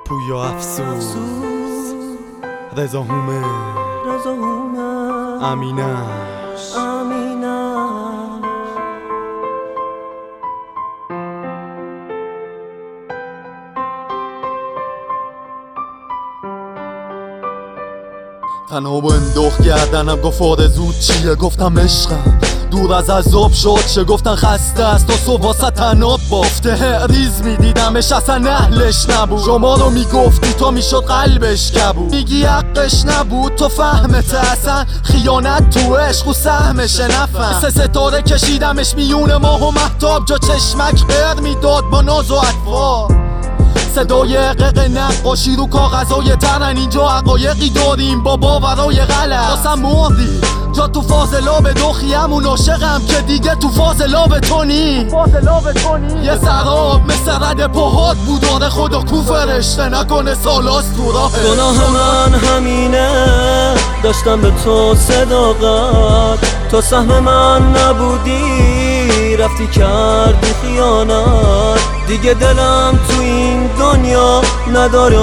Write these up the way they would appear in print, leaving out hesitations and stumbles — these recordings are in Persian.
پویا افسوس رضا هومه امینش تنها با انداخت گردنم گفت آرزو چیه؟ گفتم عشقم دور از عذاب شد چه؟ گفتن خسته است تا صبح واسه تناب بافته ریز میدیدمش اصلا اهلش نبود. شما رو میگفتی تا میشد قلبش کبود، میگی حقش نبود تو فهمت اصلا خیانت تو عشق و سهمش نفهم. سه ستاره کشیدمش میون ماه و مهتاب جا چشمک غیر میداد با ناز و اطفال. صدای قق نقاشی رو کاغذای ترن اینجا حقایقی داریم با باورای غلط. واسم مردی جا تو فاز لاب دوخیم اون عاشقم که دیگه تو فاز لاب تو نی. یه سراب مثل رد پاهات بود آره خدا کو فرشته نکنه سالاست تو راه. گناه من همینه داشتم به تو صداقت، تو سهم من نبودی رفتی کردی خیانت. دیگه دلم تو این دنیا نداره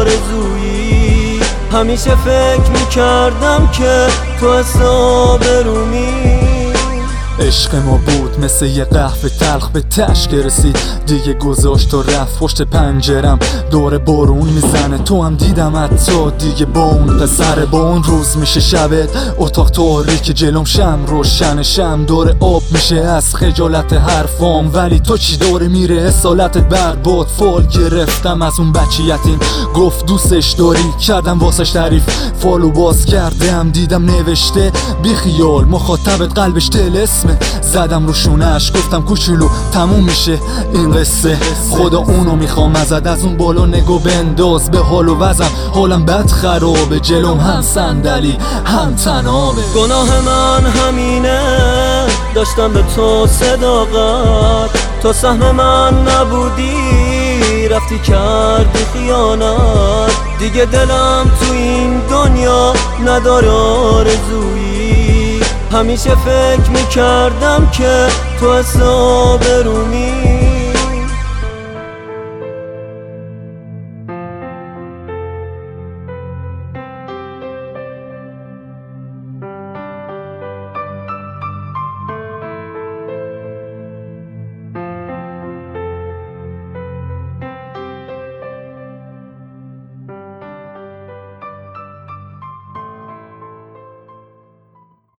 آرزویی، همیشه فکر میکردم که تو حساب رومی. عشق ما بود مثل یه قهوه تلخ به تشک رسید دیگه گذاشت و رفت پشت پنجرم دور بارون میزنه. تو هم دیدم حتی دیگه با اون پسر با اون روز میشه شبت اتاق تاریک جلوم شم روشن شم دور آب میشه از خجالت حرفام. ولی تو چی داره میره اصالتت برباد فال گرفتم از اون بچه یتیم گفت دوستش داری کردم واسش تعریف فالو باز کردم دیدم نوشته بی خیال مخاطبت قلبش طلسمه. زدم رو شونهش گفتم کوچولو تموم میشه این قصه خدا اونو میخوام ازت از اون بالا نگو بنداز به حال و وزم حالم بد خرابه جلوم هم صندلی هم تنابه. گناه من همینه داشتم به تو صداقت، تو سهم من نبودی رفتی کردی خیانت. دیگه دلم تو این دنیا نداره آرزویی، همیشه فکر میکردم که تو حساب رومی.